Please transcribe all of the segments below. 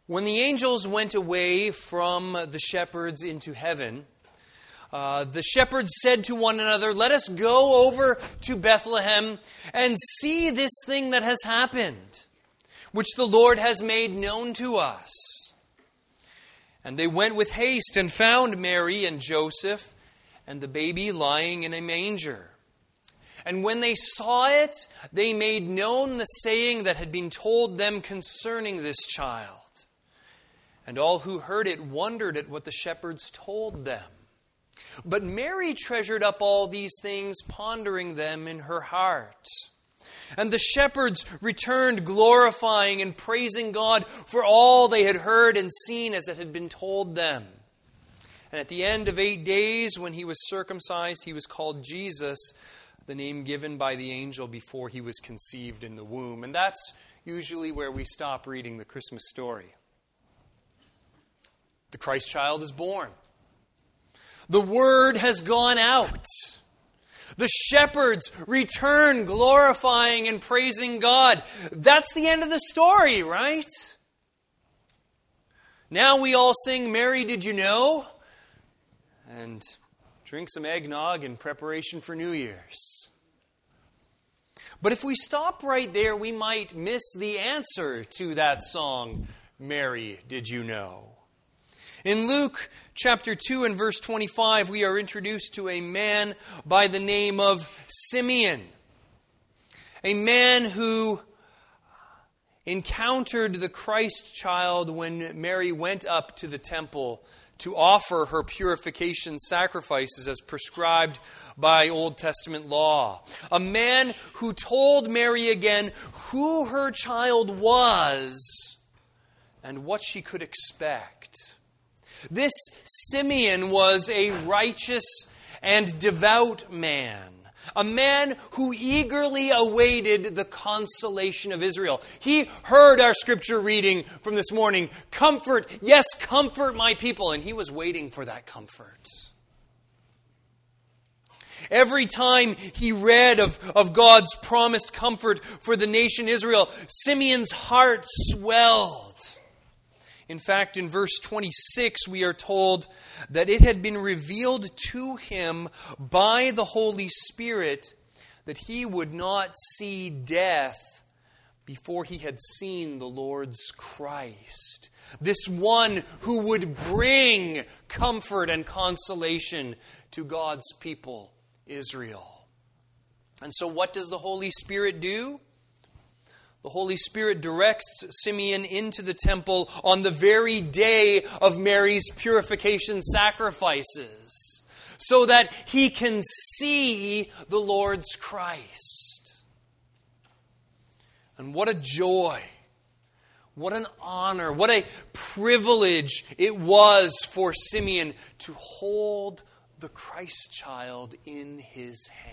When the angels went away from the shepherds into heaven, the shepherds said to one another, "Let us go over to Bethlehem and see this thing that has happened, which the Lord has made known to us." And they went with haste and found Mary and Joseph and the baby lying in a manger. And when they saw it, they made known the saying that had been told them concerning this child. And all who heard it wondered at what the shepherds told them. But Mary treasured up all these things, pondering them in her heart. And the shepherds returned, glorifying and praising God for all they had heard and seen as it had been told them. And at the end of 8 days, when he was circumcised, he was called Jesus, the name given by the angel before he was conceived in the womb. And that's usually where we stop reading the Christmas story. The Christ child is born. The word has gone out. The shepherds return glorifying and praising God. That's the end of the story, right? Now we all sing, "Mary, did you know?" and drink some eggnog in preparation for New Year's. But if we stop right there, we might miss the answer to that song, "Mary, did you know?" In Luke chapter 2 and verse 25, we are introduced to a man by the name of Simeon. A man who encountered the Christ child when Mary went up to the temple to offer her purification sacrifices as prescribed by Old Testament law. A man who told Mary again who her child was and what she could expect. This Simeon was a righteous and devout man. A man who eagerly awaited the consolation of Israel. He heard our scripture reading from this morning. "Comfort, yes, comfort my people." And he was waiting for that comfort. Every time he read of God's promised comfort for the nation Israel, Simeon's heart swelled. In fact, in verse 26, we are told that it had been revealed to him by the Holy Spirit that he would not see death before he had seen the Lord's Christ. This one who would bring comfort and consolation to God's people, Israel. And so what does the Holy Spirit do? The Holy Spirit directs Simeon into the temple on the very day of Mary's purification sacrifices, so that he can see the Lord's Christ. And what a joy, what an honor, what a privilege it was for Simeon to hold the Christ child in his hands.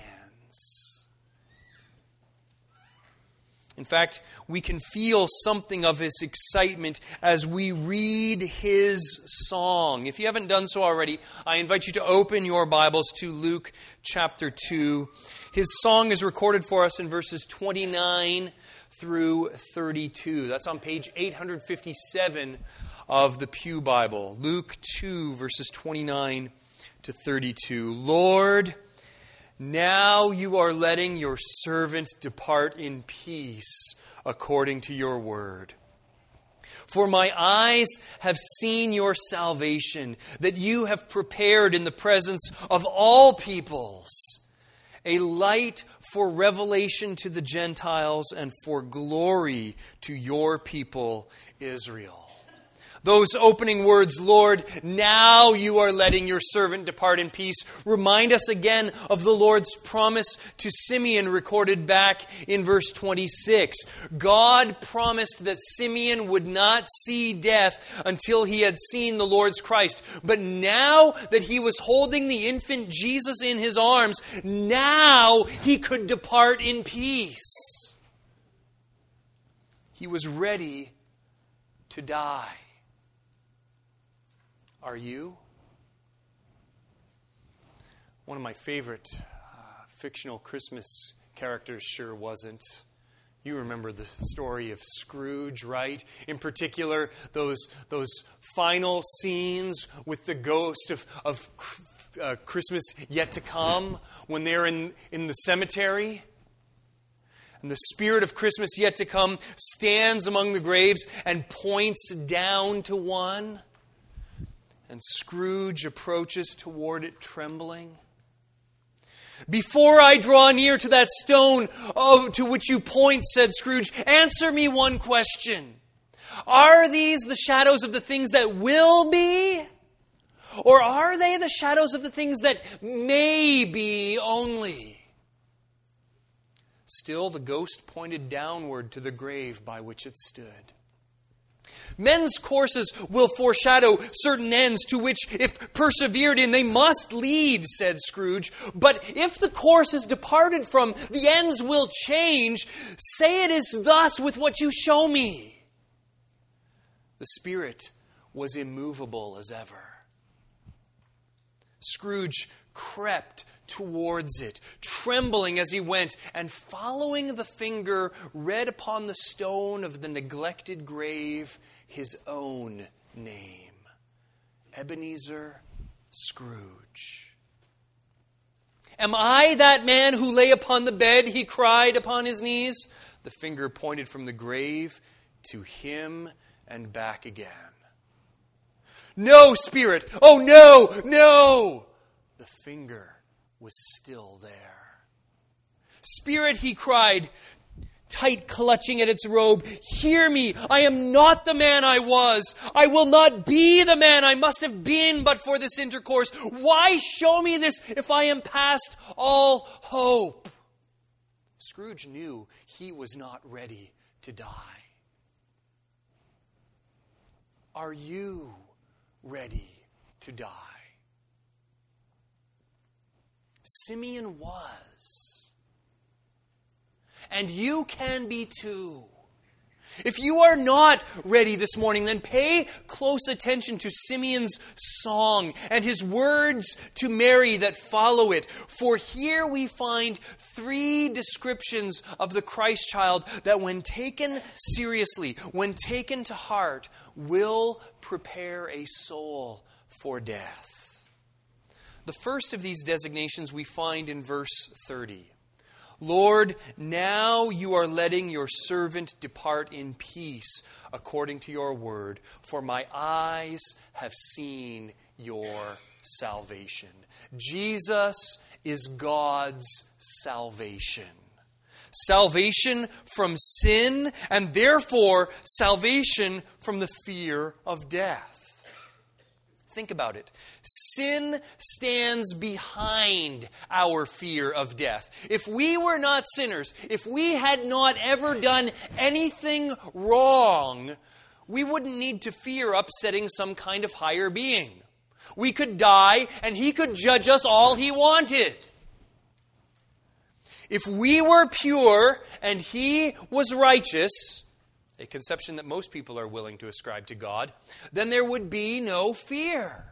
In fact, we can feel something of his excitement as we read his song. If you haven't done so already, I invite you to open your Bibles to Luke chapter 2. His song is recorded for us in verses 29 through 32. That's on page 857 of the Pew Bible. Luke 2, verses 29 to 32. "Lord, now you are letting your servant depart in peace according to your word. For my eyes have seen your salvation, that you have prepared in the presence of all peoples, a light for revelation to the Gentiles and for glory to your people Israel." Those opening words, "Lord, now you are letting your servant depart in peace," remind us again of the Lord's promise to Simeon recorded back in verse 26. God promised that Simeon would not see death until he had seen the Lord's Christ. But now that he was holding the infant Jesus in his arms, now he could depart in peace. He was ready to die. Are you? One of my favorite fictional Christmas characters sure wasn't. You remember the story of Scrooge, right? In particular, those final scenes with the ghost of Christmas yet to come, when they're in the cemetery. And the spirit of Christmas yet to come stands among the graves and points down to one. And Scrooge approaches toward it trembling. "Before I draw near to that stone to which you point," said Scrooge, "answer me one question. Are these the shadows of the things that will be? Or are they the shadows of the things that may be only?" Still, the ghost pointed downward to the grave by which it stood. "Men's courses will foreshadow certain ends to which, if persevered in, they must lead," said Scrooge. "But if the course is departed from, the ends will change. Say it is thus with what you show me." The spirit was immovable as ever. Scrooge crept towards it, trembling as he went, and following the finger, read upon the stone of the neglected grave his own name, Ebenezer Scrooge. "Am I that man who lay upon the bed?" he cried upon his knees. The finger pointed from the grave to him and back again. "No, spirit! Oh, no, no!" The finger was still there. "Spirit," he cried, tight clutching at its robe, "hear me. I am not the man I was. I will not be the man I must have been but for this intercourse. Why show me this if I am past all hope?" Scrooge knew he was not ready to die. Are you ready to die? Simeon was. And you can be too. If you are not ready this morning, then pay close attention to Simeon's song and his words to Mary that follow it. For here we find 3 descriptions of the Christ child that, when taken seriously, when taken to heart, will prepare a soul for death. The first of these designations we find in verse 30. "Lord, now you are letting your servant depart in peace according to your word, for my eyes have seen your salvation." Jesus is God's salvation. Salvation from sin, and therefore salvation from the fear of death. Think about it. Sin stands behind our fear of death. If we were not sinners, if we had not ever done anything wrong, we wouldn't need to fear upsetting some kind of higher being. We could die and he could judge us all he wanted. If we were pure and he was righteous, a conception that most people are willing to ascribe to God, then there would be no fear.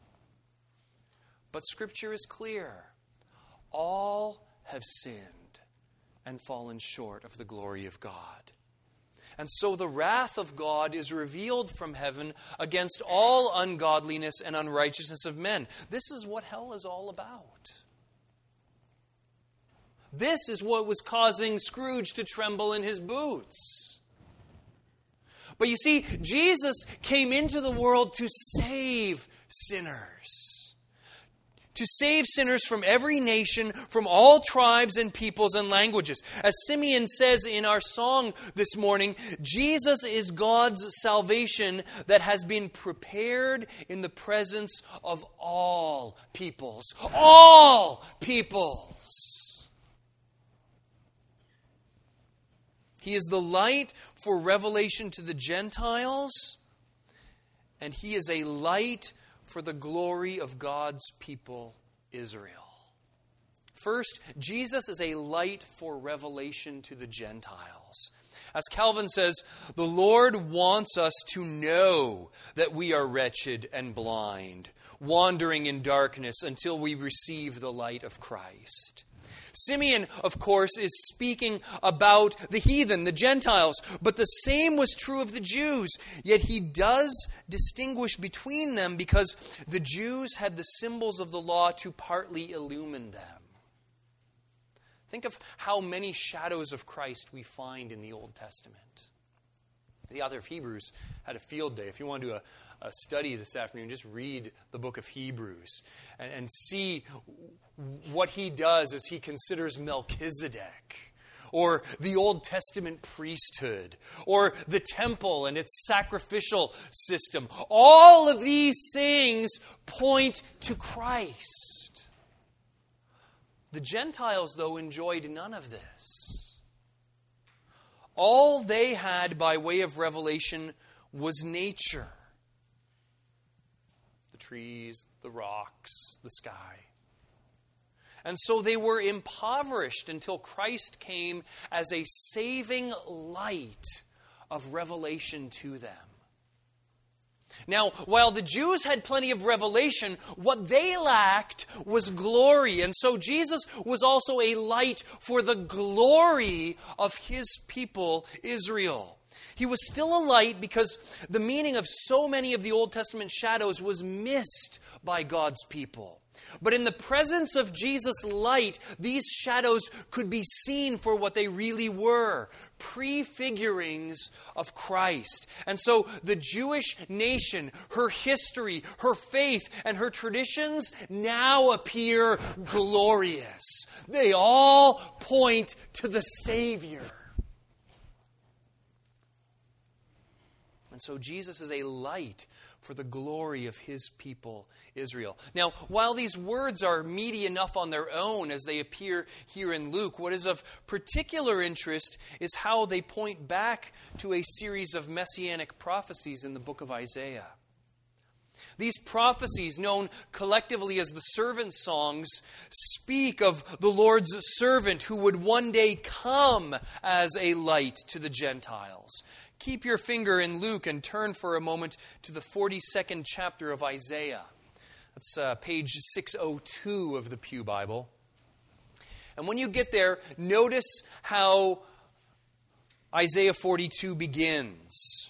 But Scripture is clear. All have sinned and fallen short of the glory of God. And so the wrath of God is revealed from heaven against all ungodliness and unrighteousness of men. This is what hell is all about. This is what was causing Scrooge to tremble in his boots. But you see, Jesus came into the world to save sinners. To save sinners from every nation, from all tribes and peoples and languages. As Simeon says in our song this morning, Jesus is God's salvation that has been prepared in the presence of all peoples. All peoples. He is the light for revelation to the Gentiles, and He is a light for the glory of God's people, Israel. First, Jesus is a light for revelation to the Gentiles. As Calvin says, the Lord wants us to know that we are wretched and blind, wandering in darkness until we receive the light of Christ. Simeon, of course, is speaking about the heathen, the Gentiles, but the same was true of the Jews. Yet he does distinguish between them because the Jews had the symbols of the law to partly illumine them. Think of how many shadows of Christ we find in the Old Testament. The author of Hebrews had a field day. If you want to do a study this afternoon, just read the book of Hebrews and see what he does as he considers Melchizedek, or the Old Testament priesthood, or the temple and its sacrificial system. All of these things point to Christ. The Gentiles, though, enjoyed none of this. All they had by way of revelation was nature. The trees, the rocks, the sky. And so they were impoverished until Christ came as a saving light of revelation to them. Now, while the Jews had plenty of revelation, what they lacked was glory. And so Jesus was also a light for the glory of his people, Israel. He was still a light because the meaning of so many of the Old Testament shadows was missed by God's people. But in the presence of Jesus' light, these shadows could be seen for what they really were, prefigurings of Christ. And so the Jewish nation, her history, her faith, and her traditions now appear glorious. They all point to the Savior. And so Jesus is a light for the glory of his people, Israel. Now, while these words are meaty enough on their own as they appear here in Luke, what is of particular interest is how they point back to a series of messianic prophecies in the book of Isaiah. These prophecies, known collectively as the servant songs, speak of the Lord's servant who would one day come as a light to the Gentiles. Keep your finger in Luke and turn for a moment to the 42nd chapter of Isaiah. That's page 602 of the Pew Bible. And when you get there, notice how Isaiah 42 begins.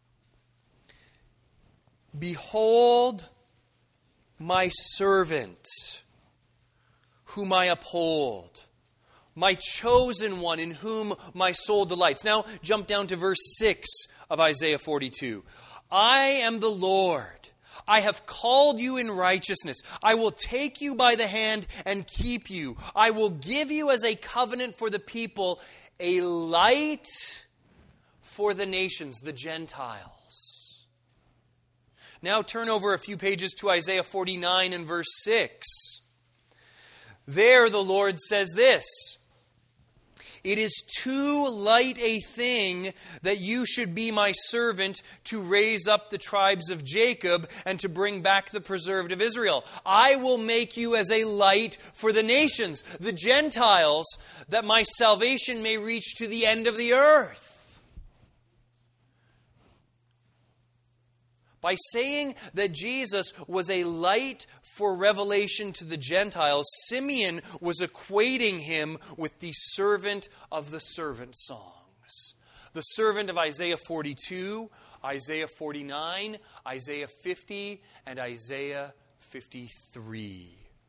Behold my servant, whom I uphold, my chosen one in whom my soul delights. Now jump down to verse 6 of Isaiah 42. I am the Lord. I have called you in righteousness. I will take you by the hand and keep you. I will give you as a covenant for the people, a light for the nations, the Gentiles. Now turn over a few pages to Isaiah 49 and verse 6. There the Lord says this: it is too light a thing that you should be my servant to raise up the tribes of Jacob and to bring back the preserved of Israel. I will make you as a light for the nations, the Gentiles, that my salvation may reach to the end of the earth. By saying that Jesus was a light for revelation to the Gentiles, Simeon was equating him with the servant of the servant songs. The servant of Isaiah 42, Isaiah 49, Isaiah 50, and Isaiah 53.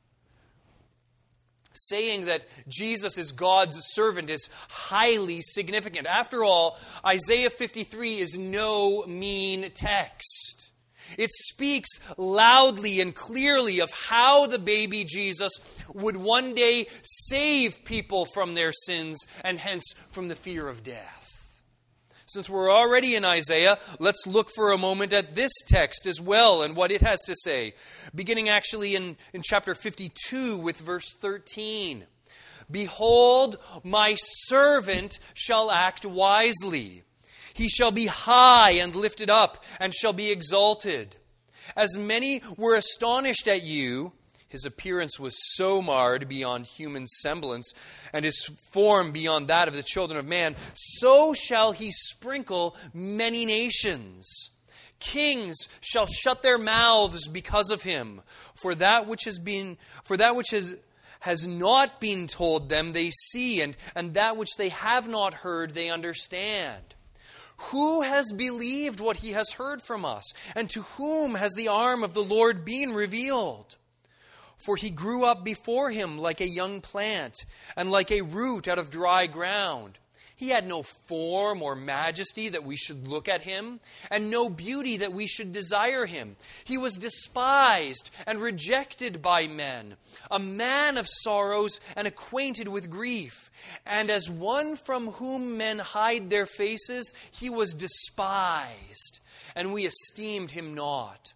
Saying that Jesus is God's servant is highly significant. After all, Isaiah 53 is no mean text. It speaks loudly and clearly of how the baby Jesus would one day save people from their sins and hence from the fear of death. Since we're already in Isaiah, let's look for a moment at this text as well and what it has to say. Beginning actually in chapter 52 with verse 13. Behold, my servant shall act wisely. He shall be high and lifted up, and shall be exalted. As many were astonished at you, his appearance was so marred beyond human semblance, and his form beyond that of the children of man, so shall he sprinkle many nations. Kings shall shut their mouths because of him, for that which has not been told them, they see, and that which they have not heard, they understand. Who has believed what he has heard from us? And to whom has the arm of the Lord been revealed? For he grew up before him like a young plant, and like a root out of dry ground. He had no form or majesty that we should look at him, and no beauty that we should desire him. He was despised and rejected by men, a man of sorrows and acquainted with grief. And as one from whom men hide their faces, he was despised, and we esteemed him not.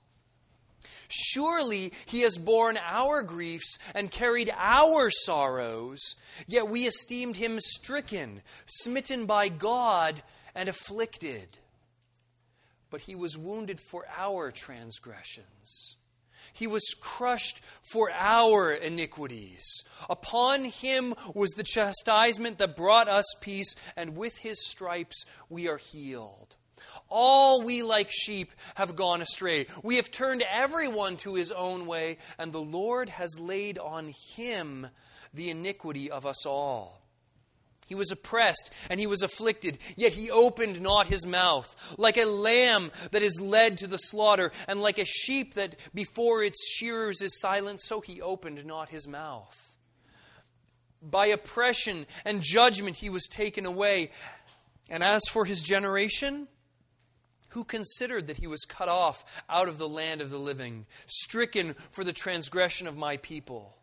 Surely he has borne our griefs and carried our sorrows, yet we esteemed him stricken, smitten by God, and afflicted. But he was wounded for our transgressions. He was crushed for our iniquities. Upon him was the chastisement that brought us peace, and with his stripes we are healed. All we like sheep have gone astray. We have turned everyone to his own way, and the Lord has laid on him the iniquity of us all. He was oppressed and he was afflicted, yet he opened not his mouth. Like a lamb that is led to the slaughter, and like a sheep that before its shearers is silent, so he opened not his mouth. By oppression and judgment he was taken away. And as for his generation, who considered that he was cut off out of the land of the living, stricken for the transgression of my people?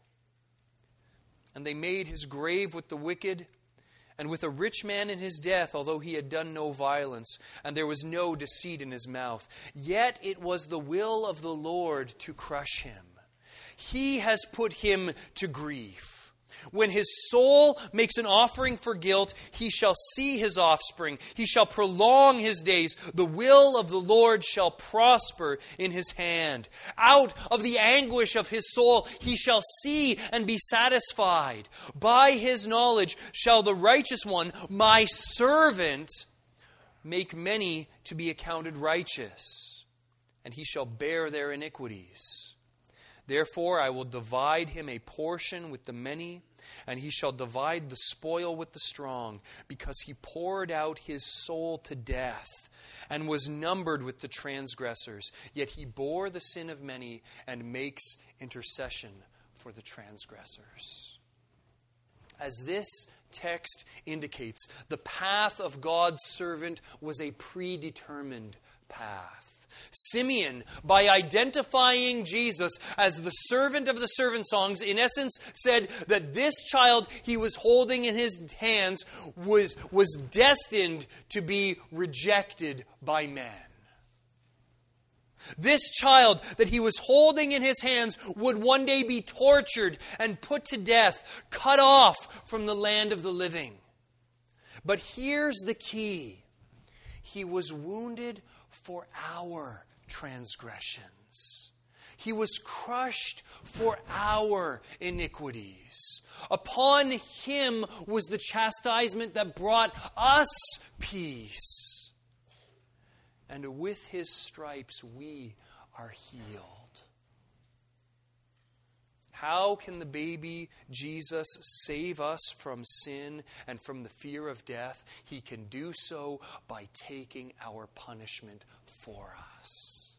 And they made his grave with the wicked, and with a rich man in his death, although he had done no violence, and there was no deceit in his mouth. Yet it was the will of the Lord to crush him. He has put him to grief. When his soul makes an offering for guilt, he shall see his offspring. He shall prolong his days. The will of the Lord shall prosper in his hand. Out of the anguish of his soul he shall see and be satisfied. By his knowledge shall the righteous one, my servant, make many to be accounted righteous, and he shall bear their iniquities. Therefore I will divide him a portion with the many, and he shall divide the spoil with the strong, because he poured out his soul to death and was numbered with the transgressors. Yet he bore the sin of many and makes intercession for the transgressors. As this text indicates, the path of God's servant was a predetermined path. Simeon, by identifying Jesus as the servant of the servant songs, in essence said that this child he was holding in his hands was destined to be rejected by men. This child that he was holding in his hands would one day be tortured and put to death, cut off from the land of the living. But here's the key. He was wounded for our transgressions. He was crushed for our iniquities. Upon him was the chastisement that brought us peace. And with his stripes we are healed. How can the baby Jesus save us from sin and from the fear of death? He can do so by taking our punishment for us.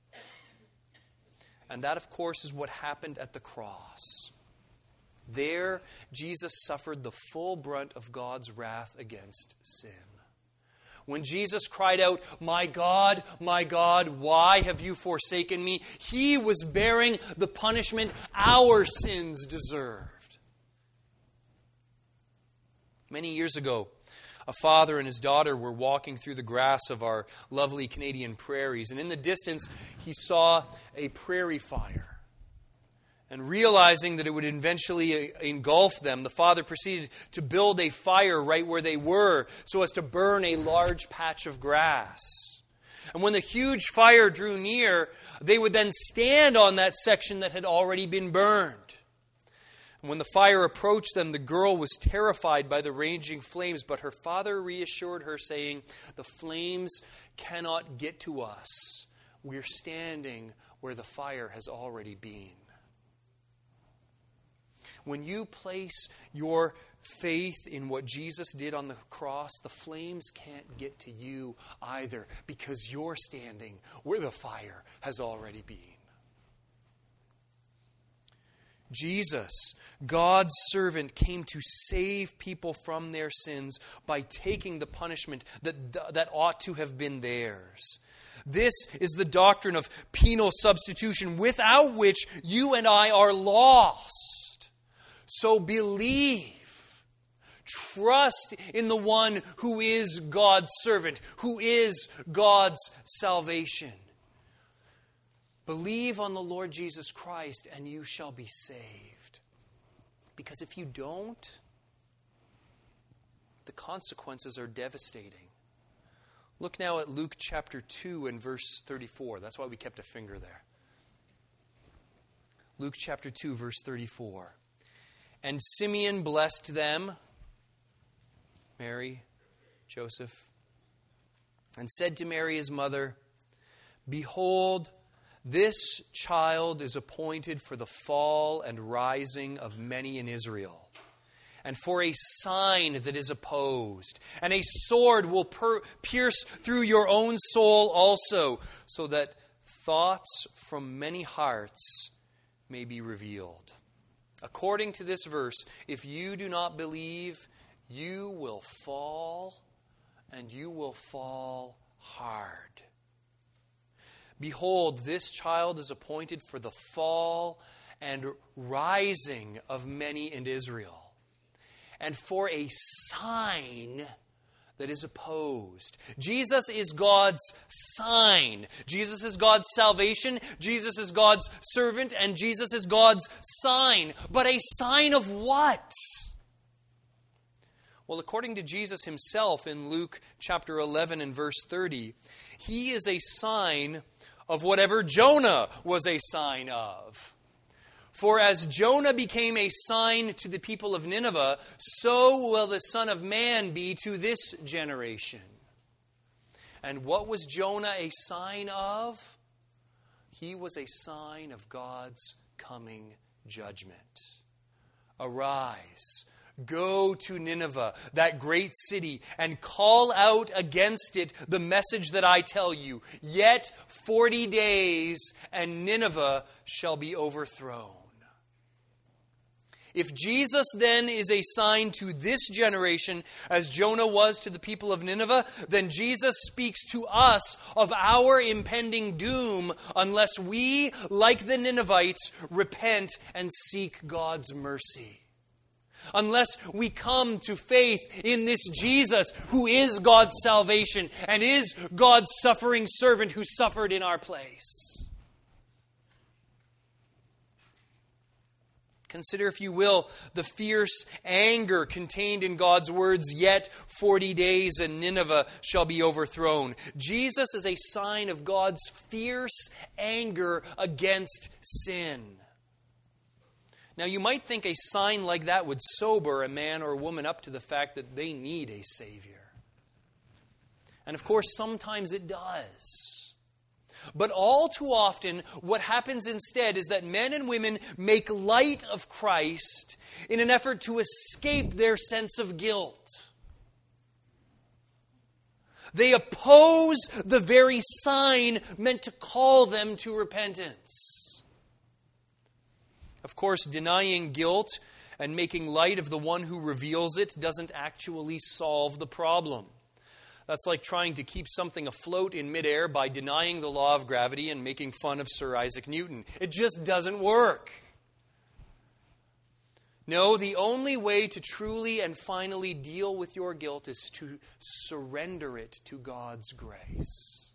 And that, of course, is what happened at the cross. There, Jesus suffered the full brunt of God's wrath against sin. When Jesus cried out, my God, why have you forsaken me?" He was bearing the punishment our sins deserved. Many years ago, a father and his daughter were walking through the grass of our lovely Canadian prairies, and in the distance, he saw a prairie fire. And realizing that it would eventually engulf them, the father proceeded to build a fire right where they were so as to burn a large patch of grass. And when the huge fire drew near, they would then stand on that section that had already been burned. And when the fire approached them, the girl was terrified by the raging flames, but her father reassured her, saying, "The flames cannot get to us. We're standing where the fire has already been." When you place your faith in what Jesus did on the cross, the flames can't get to you either, because you're standing where the fire has already been. Jesus, God's servant, came to save people from their sins by taking the punishment that ought to have been theirs. This is the doctrine of penal substitution, without which you and I are lost. So believe, trust in the one who is God's servant, who is God's salvation. Believe on the Lord Jesus Christ and you shall be saved. Because if you don't, the consequences are devastating. Look now at Luke chapter 2 and verse 34. That's why we kept a finger there. Luke chapter 2, verse 34. And Simeon blessed them, Mary, Joseph, and said to Mary his mother, Behold, this child is appointed for the fall and rising of many in Israel, and for a sign that is opposed, and a sword will pierce through your own soul also, so that thoughts from many hearts may be revealed. According to this verse, if you do not believe, you will fall, and you will fall hard. Behold, this child is appointed for the fall and rising of many in Israel, and for a sign that is opposed. Jesus is God's sign. Jesus is God's salvation. Jesus is God's servant. And Jesus is God's sign. But a sign of what? Well, according to Jesus himself in Luke chapter 11 and verse 30, he is a sign of whatever Jonah was a sign of. For as Jonah became a sign to the people of Nineveh, so will the Son of Man be to this generation. And what was Jonah a sign of? He was a sign of God's coming judgment. Arise, go to Nineveh, that great city, and call out against it the message that I tell you. Yet 40 days, and Nineveh shall be overthrown. If Jesus then is a sign to this generation, as Jonah was to the people of Nineveh, then Jesus speaks to us of our impending doom unless we, like the Ninevites, repent and seek God's mercy. Unless we come to faith in this Jesus who is God's salvation and is God's suffering servant who suffered in our place. Consider, if you will, the fierce anger contained in God's words, yet 40 days and Nineveh shall be overthrown. Jesus is a sign of God's fierce anger against sin. Now, you might think a sign like that would sober a man or woman up to the fact that they need a Savior. And of course, sometimes it does. But all too often, what happens instead is that men and women make light of Christ in an effort to escape their sense of guilt. They oppose the very sign meant to call them to repentance. Of course, denying guilt and making light of the one who reveals it doesn't actually solve the problem. That's like trying to keep something afloat in midair by denying the law of gravity and making fun of Sir Isaac Newton. It just doesn't work. No, the only way to truly and finally deal with your guilt is to surrender it to God's grace.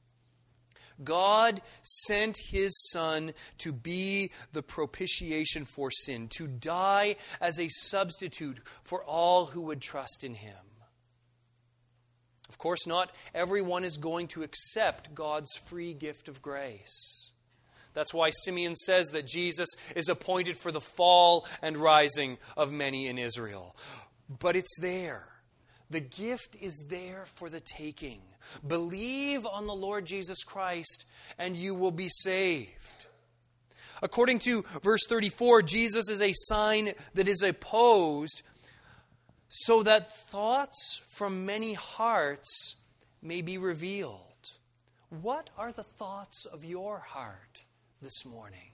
God sent His Son to be the propitiation for sin, to die as a substitute for all who would trust in Him. Of course, not everyone is going to accept God's free gift of grace. That's why Simeon says that Jesus is appointed for the fall and rising of many in Israel. But it's there. The gift is there for the taking. Believe on the Lord Jesus Christ and you will be saved. According to verse 34, Jesus is a sign that is opposed so that thoughts from many hearts may be revealed. What are the thoughts of your heart this morning?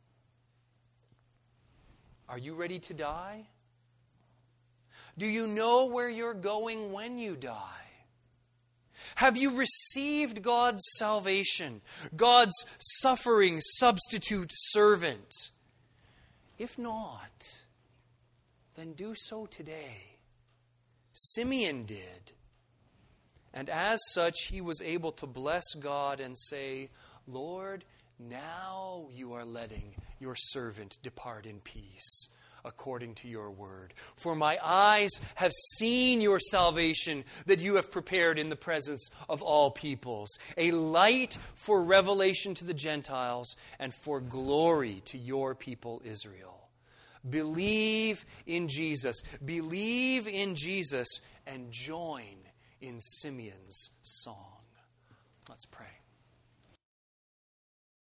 Are you ready to die? Do you know where you're going when you die? Have you received God's salvation, God's suffering substitute servant? If not, then do so today. Simeon did. And as such, he was able to bless God and say, Lord, now you are letting your servant depart in peace, according to your word. For my eyes have seen your salvation that you have prepared in the presence of all peoples, a light for revelation to the Gentiles and for glory to your people Israel. Believe in Jesus. Believe in Jesus and join in Simeon's song. Let's pray.